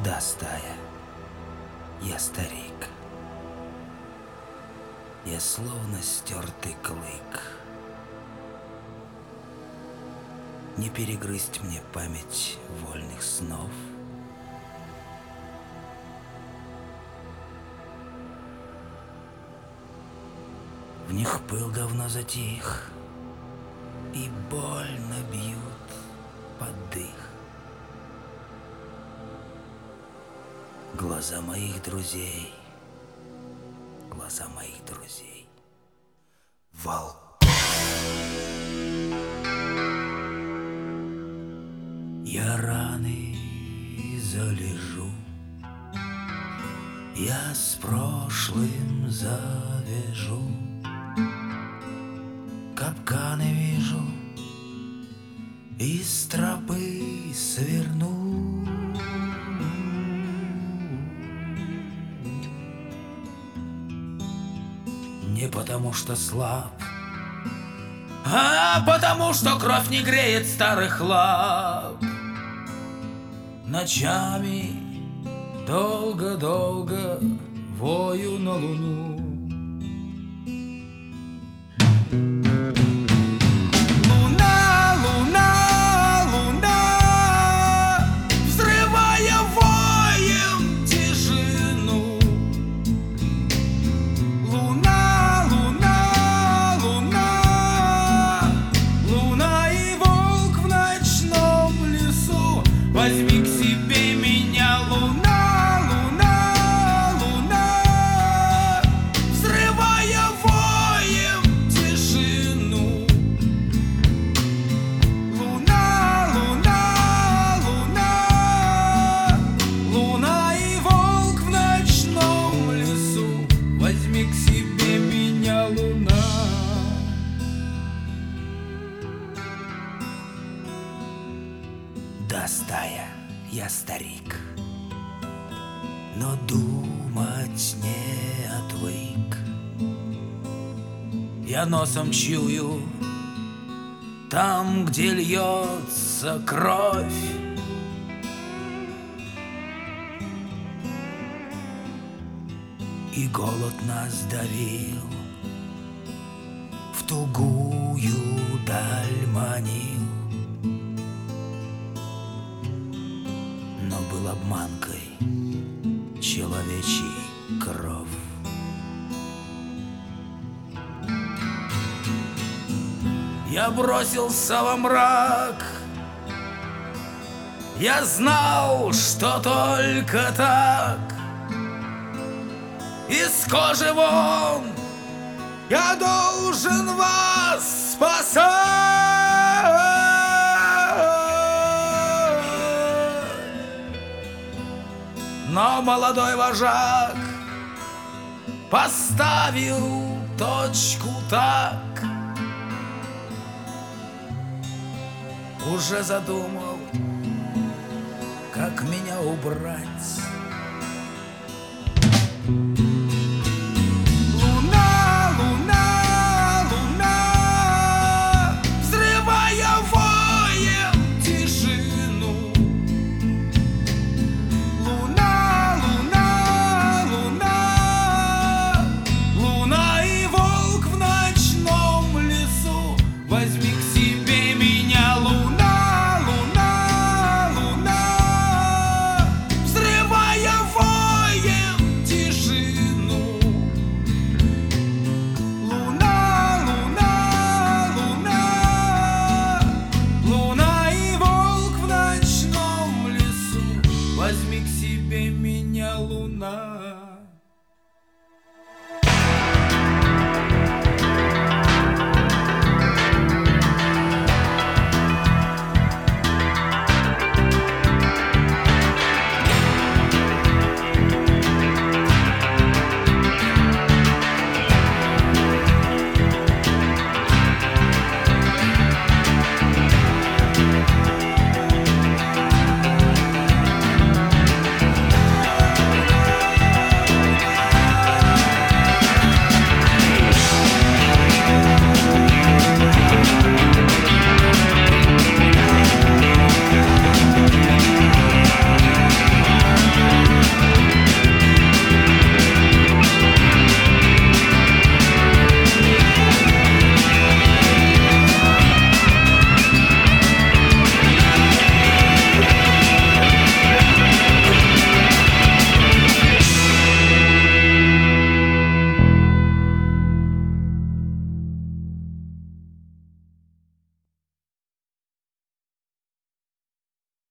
Да, стая, я старик. Я словно стертый клык. Не перегрызть мне память вольных снов. В них пыл давно затих, и больно бьют под дых глаза моих друзей, глаза моих друзей. Волк. Я раны залежу, я с прошлым завяжу, капканы вижу, из тропы сверну. Не потому что слаб, а потому что кровь не греет старых лап. Ночами долго-долго вою на луну. Луна, луна, луна, взрывая воем тишину. Луна, луна, луна, луна и волк в ночном лесу. Возьми к себе меня, луна, луна, луна, взрывая воем тишину. Луна, луна, луна, луна и волк в ночном лесу. Возьми к себе меня, луна. Да, стая, я старик, но думать не отвык. Я носом чую там, где льется кровь. И голод нас давил, в тугую даль манил. Но был обманкой человечий кров. Я бросился во мрак, я знал, что только так. Из кожи вон я должен вас спасать. Но молодой вожак поставил точку так. Уже задумал, как меня убрать.